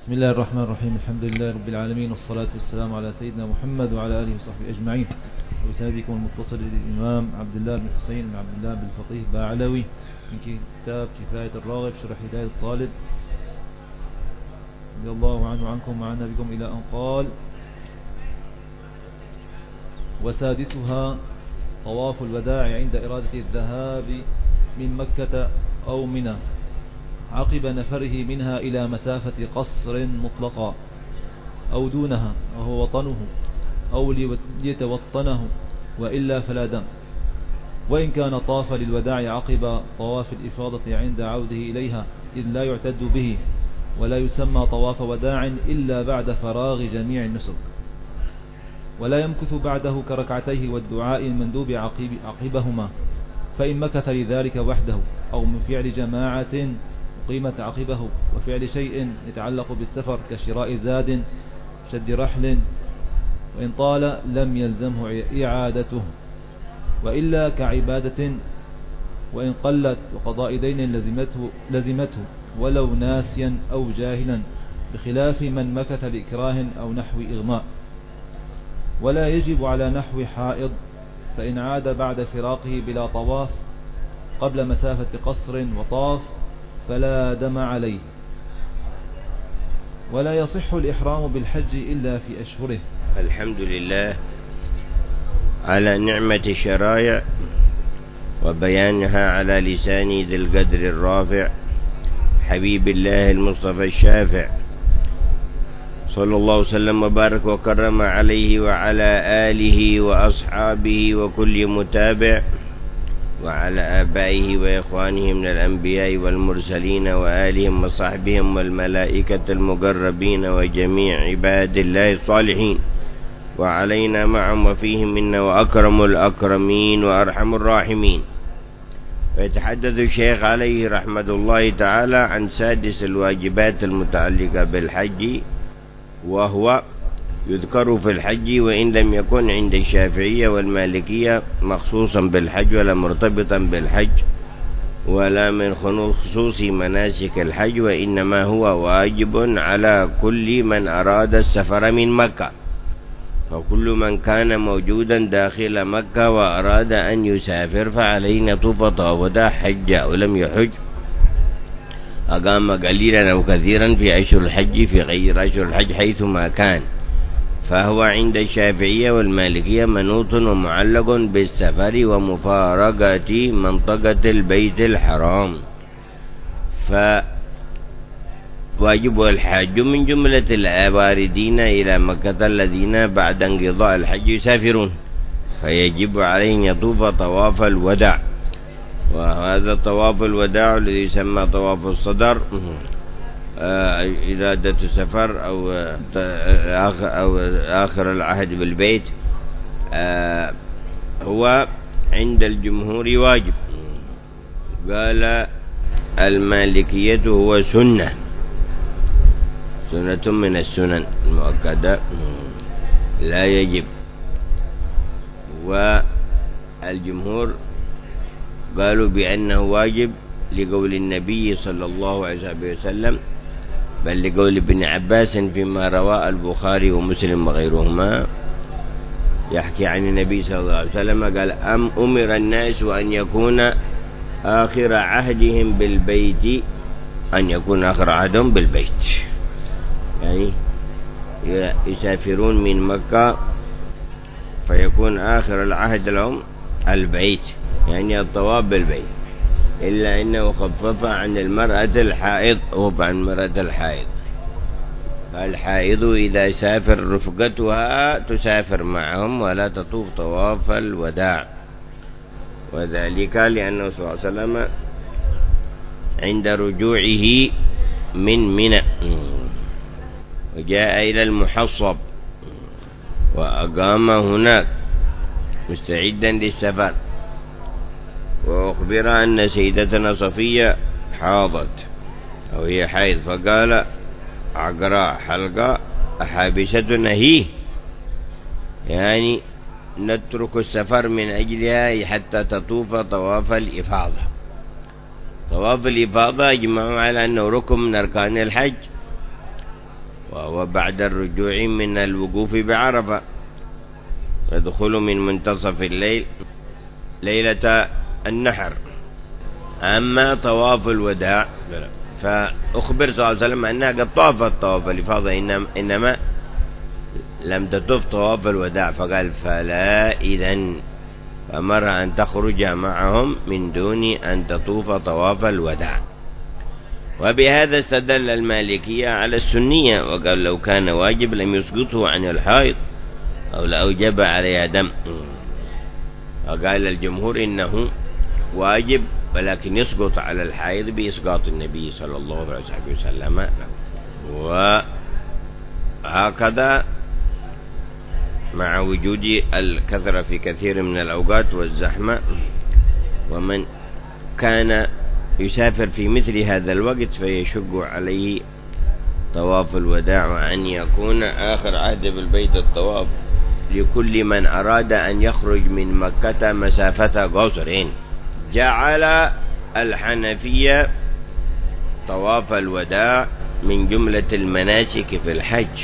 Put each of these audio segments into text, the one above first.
بسم الله الرحمن الرحيم. الحمد لله رب العالمين، والصلاة والسلام على سيدنا محمد وعلى آله وصحبه أجمعين. وسندكم المتصل للإمام عبد الله بن حسين بن عبد الله بن الفقيه باعلوي من كتاب كفاية الراغب شرح هداية الطالب رضي الله عنه عنكم وعنا بكم إلى أن قال: وسادسها طواف الوداع عند إرادة الذهاب من مكة أو منى عقب نفره منها إلى مسافة قصر مطلقا أو دونها وهو وطنه أو ليتوطنه، وإلا فلا دم. وإن كان طاف للوداع عقب طواف الإفاضة عند عوده إليها، إذ لا يعتد به ولا يسمى طواف وداع إلا بعد فراغ جميع النسك، ولا يمكث بعده كركعتيه والدعاء المندوب عقبهما، فإن مكث لذلك وحده أو من فعل جماعة قيمة عقبه وفعل شيء يتعلق بالسفر كشراء زاد شد رحل، وإن طال لم يلزمه إعادته، وإلا كعبادة وإن قلت وقضاء دين لزمته ولو ناسيا أو جاهلا، بخلاف من مكث لإكراه أو نحو إغماء. ولا يجب على نحو حائض، فإن عاد بعد فراقه بلا طواف قبل مسافة قصر وطاف فلا دم عليه. ولا يصح الإحرام بالحج إلا في أشهره. الحمد لله على نعمة الشرائع وبيانها على لسان ذي القدر الرافع حبيب الله المصطفى الشافع، صلى الله وسلم وبارك وكرم عليه وعلى آله وأصحابه وكل متابع، وعلى آبائه وإخوانه من الأنبياء والمرسلين وآلهم وصحبهم والملائكة المقربين وجميع عباد الله الصالحين، وعلينا معهم وفيهم منا وأكرم الأكرمين وأرحم الراحمين. ويتحدث الشيخ عليه رحمة الله تعالى عن سادس الواجبات المتعلقة بالحج، وهو يذكر في الحج وإن لم يكن عند الشافعية والمالكية مخصوصا بالحج ولا مرتبطا بالحج ولا من خصوص مناسك الحج، وإنما هو واجب على كل من أراد السفر من مكة. فكل من كان موجودا داخل مكة وأراد أن يسافر فعليه يطوف طواف الوداع حج ولم يحج، أقام قليلا أو كثيرا في أشهر الحج في غير أشهر الحج حيثما كان، فهو عند الشافعية والمالكية منوط ومعلق بالسفر ومفارقة منطقة البيت الحرام. فواجب الحج من جملة الواردين إلى مكة الذين بعد انقضاء الحج يسافرون، فيجب عليهم يطوف طواف الوداع. وهذا طواف الوداع الذي يسمى طواف الصدر، إرادة السفر أو آخر العهد بالبيت، هو عند الجمهور واجب. قال المالكية هو سنة من السنن المؤكدة لا يجب. والجمهور قالوا بأنه واجب لقول النبي صلى الله عليه وسلم، بل لقول ابن عباس فيما رواه البخاري ومسلم وغيرهما يحكي عن النبي صلى الله عليه وسلم قال: أمر الناس أن يكون آخر عهدهم بالبيت، أن يكون آخر عهدهم بالبيت، يعني يسافرون من مكة فيكون آخر العهد لهم البيت، يعني الطواف بالبيت، إلا أنه خفف عن المرأة الحائض، عن المرأة الحائض. الحائض إذا سافر رفقتها تسافر معهم ولا تطوف طواف الوداع، وذلك لأنه صلى الله عليه وسلم عند رجوعه من منى وجاء إلى المحصب وأقام هناك مستعدا للسفر، وأخبر أن سيدتنا صفية حاضت أو هي حائض، فقال: عقراء حلقة أحابستنا هي، يعني نترك السفر من أجلها حتى تطوف طواف الإفاضة. طواف الإفاضة يجمعوا على أنه ركن من أركان الحج، وهو بعد الرجوع من الوقوف بعرفة، يدخل من منتصف الليل ليلة النحر. أما طواف الوداع فأخبر صلى الله عليه وسلم أنها قد طافت طواف الإفاضة، إنما لم تطف طواف الوداع، فقال فلا إذن، فأمر أن تخرج معهم من دون أن تطوف طواف الوداع. وبهذا استدل المالكية على السنية، وقال لو كان واجب لم يسقطه عن الحائض أو لأوجب عليها دم. وقال الجمهور إنه واجب ولكن يسقط على الحائض بإسقاط النبي صلى الله عليه وسلم. وهكذا مع وجود الكثرة في كثير من الأوقات والزحمة، ومن كان يسافر في مثل هذا الوقت فيشق عليه طواف الوداع، وأن يكون آخر عهد بالبيت الطواف لكل من أراد أن يخرج من مكة مسافة قصرين. جعل الحنفية طواف الوداع من جملة المناسك في الحج،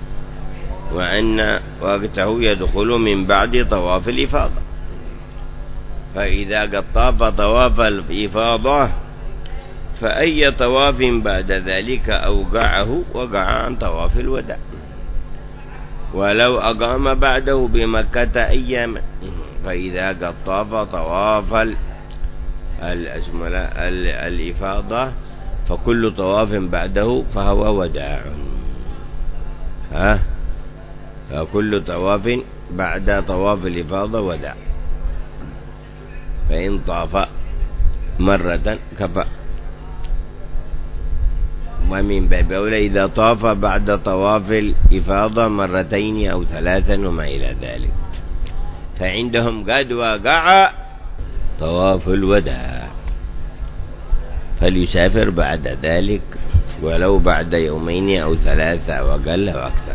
وأن وقته يدخل من بعد طواف الإفاضة، فإذا قد طاف طواف الإفاضة فأي طواف بعد ذلك أوقعه وقع عن طواف الوداع، ولو أقام بعده بمكة أياما، فإذا قد طاف طواف الإفاضة فكل طواف بعده فهو وداع. فكل طواف بعد طواف الإفاضة وداع، فإن طاف مرة كفى. ومن باب أولى إذا طاف بعد طواف الإفاضة مرتين أو ثلاثا وما إلى ذلك، فعندهم قد وقع طواف الوداع، فليسافر بعد ذلك ولو بعد يومين أو ثلاثة وقل وأكثر.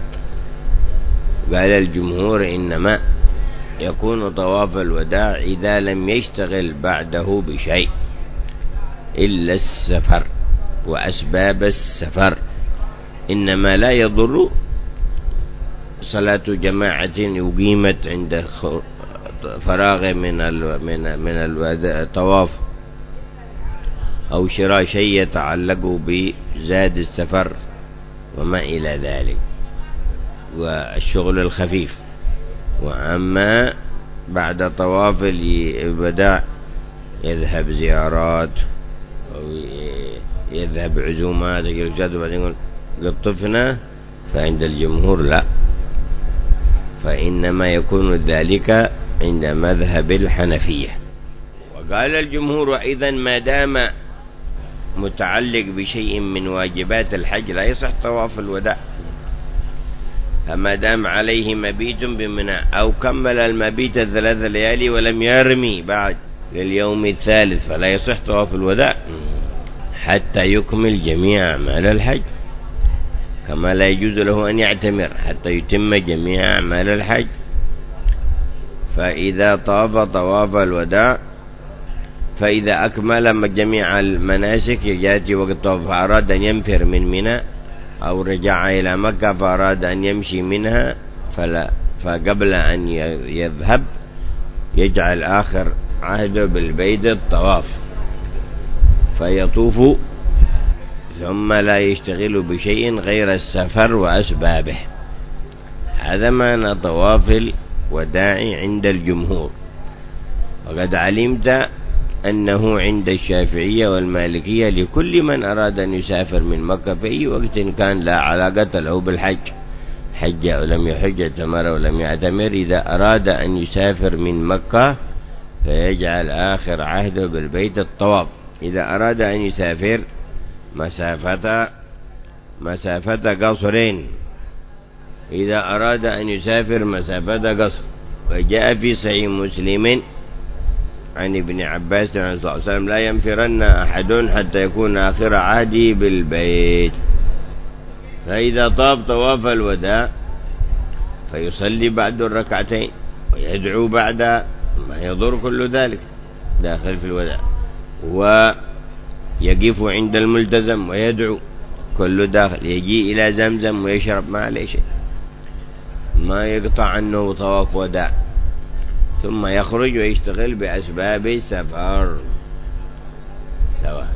قال الجمهور إنما يكون طواف الوداع إذا لم يشتغل بعده بشيء إلا السفر وأسباب السفر، إنما لا يضر صلاة جماعة أقيمت عند فراغ من الطواف، أو شراء شيء يتعلق بزاد السفر وما إلى ذلك والشغل الخفيف. وأما بعد طواف الوداع يذهب زيارات أو يذهب عزومات وبعدين يقول قد طفنا، فعند الجمهور لا، فإنما يكون ذلك عند مذهب الحنفية. وقال الجمهور أيضا ما دام متعلق بشيء من واجبات الحج لا يصح طواف الوداع، فما دام عليه مبيت بمنى أو كمل المبيت 3 ليالي ولم يرمي بعد لليوم الثالث فلا يصح طواف الوداع حتى يكمل جميع أعمال الحج، كما لا يجوز له أن يعتمر حتى يتم جميع أعمال الحج. فإذا طاف طواف الوداع فإذا أكمل جميع المناسك يأتي وقت طواف فأراد أن ينفر من منى أو رجع إلى مكة فأراد أن يمشي منها فقبل أن يذهب يجعل آخر عهده بالبيت الطواف فيطوف، ثم لا يشتغل بشيء غير السفر وأسبابه. هذا معنى طواف الوداع عند الجمهور. وقد علمت أنه عند الشافعية والمالكية لكل من أراد أن يسافر من مكة في أي وقت كان لا علاقة له بالحج، حج أو لم يحج، اعتمر أو لم يعتمر، إذا أراد أن يسافر من مكة فيجعل آخر عهده بالبيت الطواف. إذا أراد أن يسافر مسافة قصرين، إذا أراد أن يسافر مسافة قصر. وجاء في صحيح مسلم عن ابن عباس رضي الله عنه لا ينفرن أحد حتى يكون آخر عهده بالبيت. فإذا طاف طواف الوداع فيصلي بعد الركعتين ويدعو بعد، ما يضر كل ذلك داخل في الوداع، ويقف عند الملتزم ويدعو كله داخل، يجي إلى زمزم ويشرب ما عليه شيء، ما يقطع عنه طواف وداع، ثم يخرج ويشتغل بأسباب السفر سواء.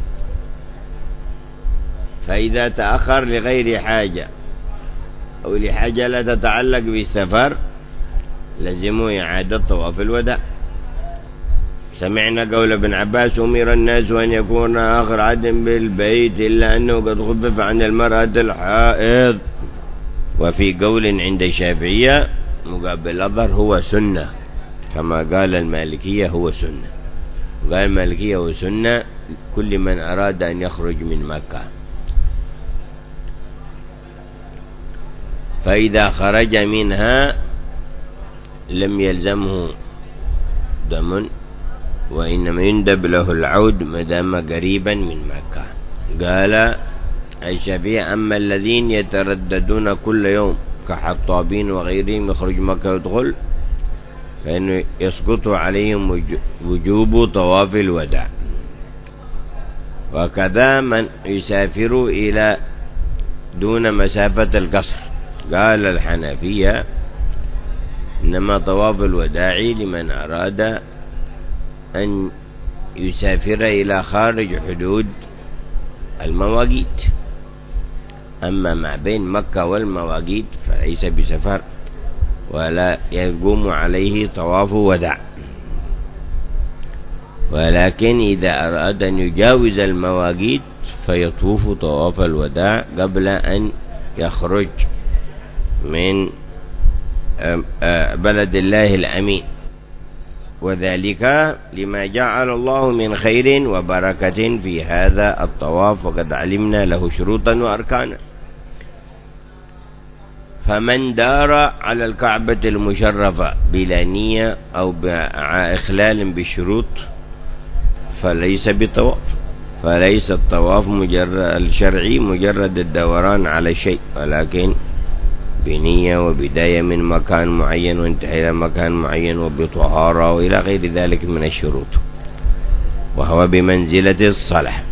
فإذا تأخر لغير حاجة أو لحاجة لا تتعلق بالسفر لزموا إعادة طواف الوداع. سمعنا قول ابن عباس: أمر الناس أن يكون آخر عهد بالبيت إلا أنه قد خفف عن المرأة الحائض. وفي قول عند الشافعية مقابل الأظهر هو سنة، كما قال المالكية هو سنة. قال المالكية هو سنة كل من أراد أن يخرج من مكة. فإذا خرج منها لم يلزمه دم، وإنما يندب له العود مدام قريبا من مكة. قال الشافعي: أما الذين يترددون كل يوم كحطابين وغيرهم يخرج مكة ويدخل فإنه يسقط عليهم وجوب طواف الوداع. وكذا من يسافر إلى دون مسافة القصر. قال الحنفية: إنما طواف الوداع لمن أراد أن يسافر إلى خارج حدود المواقيت، أما ما بين مكة والمواقيت فليس بسفر ولا يقوم عليه طواف وداع. ولكن إذا أراد أن يجاوز المواقيت فيطوف طواف الوداع قبل أن يخرج من بلد الله الأمين، وذلك لما جعل الله من خير وبركة في هذا الطواف، وقد علمنا له شروطا وأركانا. فمن دار على الكعبة المشرفة بلا نية أو إخلال بالشروط فليس بطواف، فليس الطواف الشرعي مجرد الدوران على شيء، ولكن بنية وبداية من مكان معين وانتهى إلى مكان معين وبطهارة وإلى غير ذلك من الشروط، وهو بمنزلة الصلاة.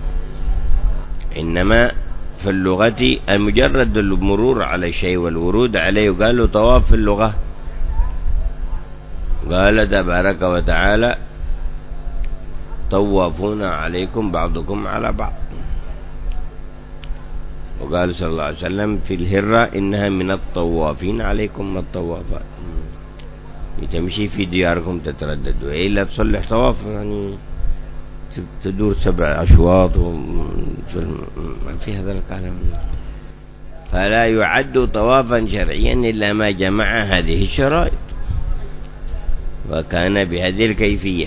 إنما في اللغة المجرد المرور على شيء والورود عليه قالوا طواف في اللغة. قال تبارك وتعالى: طوافون عليكم بعضكم على بعض. وقال صلى الله عليه وسلم في الهرة: إنها من الطوافين عليكم الطوافات. تمشي في دياركم تتردد، وإلا تصلح طواف يعني تدور 7 أشواط ما في هذا الكلام. فلا يعد طوافا شرعيا إلا ما جمع هذه الشرائط، وكان بهذه الكيفية.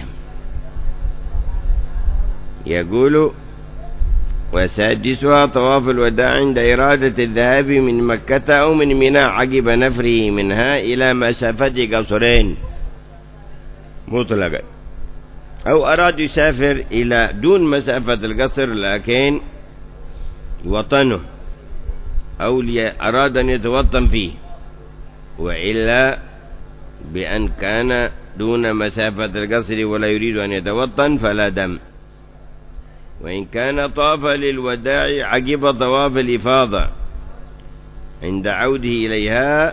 يقول: وسادسها طواف الوداع عند إرادة الذهاب من مكة أو من منى عقب نفره منها إلى مسافة قصرين مطلقا، أو أراد يسافر إلى دون مسافة القصر لكن وطنه، أو أراد أن يتوطن فيه، وإلا بأن كان دون مسافة القصر ولا يريد أن يتوطن فلا دم. وإن كان طاف للوداع عقب طواف الإفاضة عند عوده إليها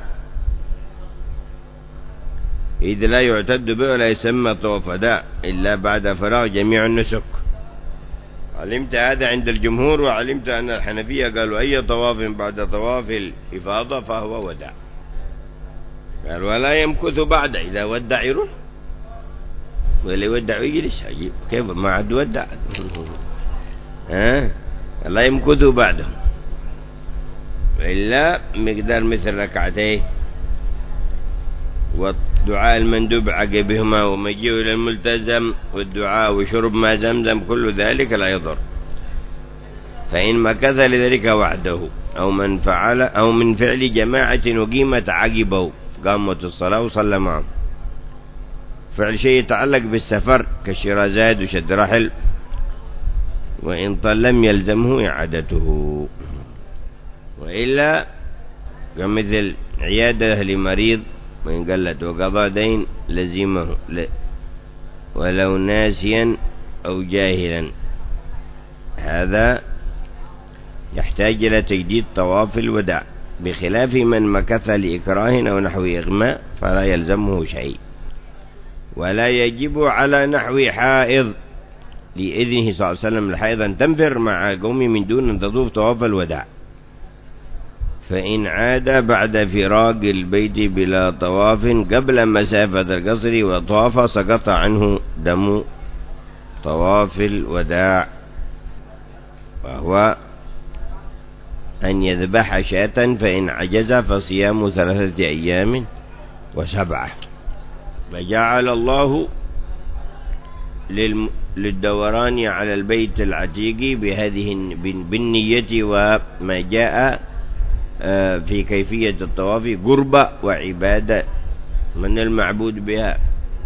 إذ لا يعتد به ولا يسمى طواف وداع إلا بعد فراغ جميع النسك. علمت هذا عند الجمهور، وعلمت أن الحنفية قالوا أي طواف بعد طواف الإفاضة فهو وداع. قال: ولا يمكث بعد، إذا ودع يروح ولا يودع ويجلس، كيف ما عاد ودع لا يمكث بعده، إلا مقدار مثل ركعتين والدعاء المندوب عقبهما ومجيء إلى الملتزم والدعاء وشرب ما زمزم، كل ذلك لا يضر. فإن مكث لذلك وحده أو من فعل جماعة وقيمة عقبه، قامت الصلاة وصلى معهم، فعل شيء يتعلق بالسفر كشراء زاد وشد رحل، وإن طال لم يلزمه إعادته. وإلا كمثل عيادة لمريض وإن قلت وقضى دين لزمه ولو ناسيا أو جاهلا، هذا يحتاج إلى تجديد طواف الوداع، بخلاف من مكث لإكراه أو نحو إغماء فلا يلزمه شيء. ولا يجب على نحو حائض لإذنه صلى الله عليه وسلم الحائض أن تنفر مع قوم من دون أن تطوف طواف الوداع، فإن عاد بعد فراق البيت بلا طواف قبل مسافة القصر وطاف سقط عنه دم طواف الوداع، وهو أن يذبح شاة، فإن عجز فصيام 3 أيام و7. فجعل الله للدوران على البيت العتيق بهذه بالنية وما جاء في كيفية الطواف قربة وعبادة. من المعبود بها؟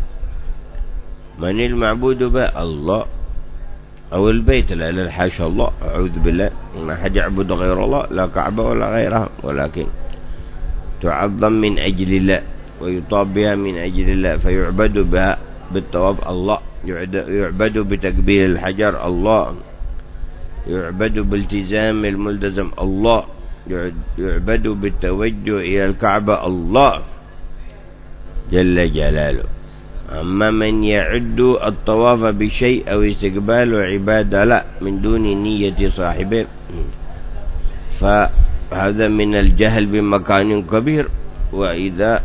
من المعبود بها؟ الله أو البيت، لا حاشا الله، أعوذ بالله، ما حد يعبد غير الله، لا كعبة ولا غيرها، ولكن تعظم من أجل الله ويطاف بها من أجل الله، فيعبد بها بالطواف الله، يعبد بتكبير الحجر الله، يعبد بالتزام الملتزم الله، يعبد بالتوجه إلى الكعبة الله جل جلاله. أما من يعد الطواف بشيء أو استقبال عبادة لا من دون نية صاحبه، فهذا من الجهل بمكان كبير. وإذا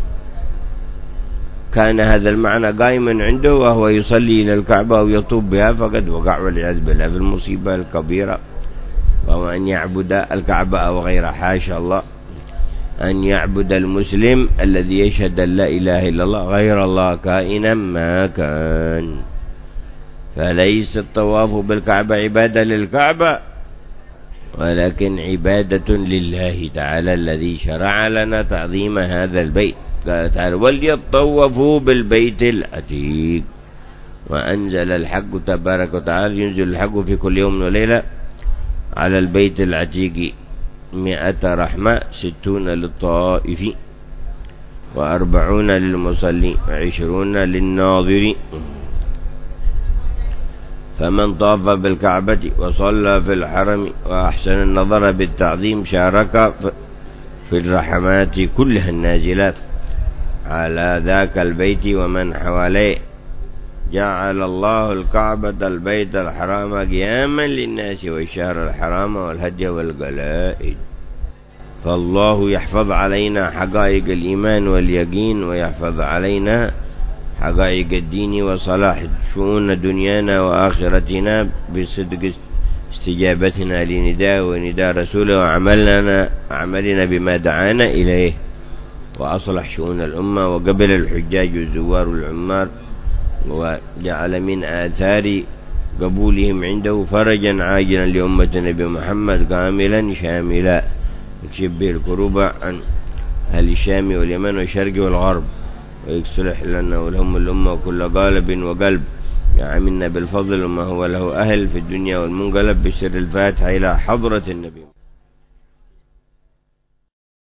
كان هذا المعنى قائما عنده وهو يصلي إلى الكعبة أو يطوف بها فقد وقع والعياذ بالله في المصيبة الكبيرة، وهو أن يعبد الكعبة أو غيرها، حاشا الله، أن يعبد المسلم الذي يشهد أن لا إله إلا الله غير الله كائنا ما كان. فليس الطواف بالكعبة عبادة للكعبة، ولكن عبادة لله تعالى الذي شرع لنا تعظيم هذا البيت. قال تعالى وليطوفوا بالبيت العتيق. وأنزل الحق تبارك وتعالى ينزل الحق في كل يوم وليلة على البيت العتيق 100 رحمة، 60 للطائف، 40 للمصلي، 20 للناظر. فمن طاف بالكعبة وصلى في الحرم وأحسن النظر بالتعظيم شارك في الرحمات كلها النازلات على ذاك البيت ومن حواليه. جعل الله الكعبة البيت الحرام قياما للناس والشهر الحرام والهدي والقلائد. فالله يحفظ علينا حقائق الإيمان واليقين، ويحفظ علينا حقائق الدين وصلاح شؤون دنيانا وآخرتنا بصدق استجابتنا لنداء ونداء رسوله وعملنا بما دعانا إليه، وأصلح شؤون الأمة وقبل الحجاج والزوار والعمار، وجعل من آثار قبولهم عنده فرجا عاجلا لأمة النبي محمد كاملا شاملا، يكشف به الكروب عن أهل الشام واليمن والشرق والغرب، ويصلح لنا ولهم الأمة وكل قالب وقلب، يعاملنا بالفضل وما هو له أهل في الدنيا والمنقلب. بسر الفاتحة إلى حضرة النبي.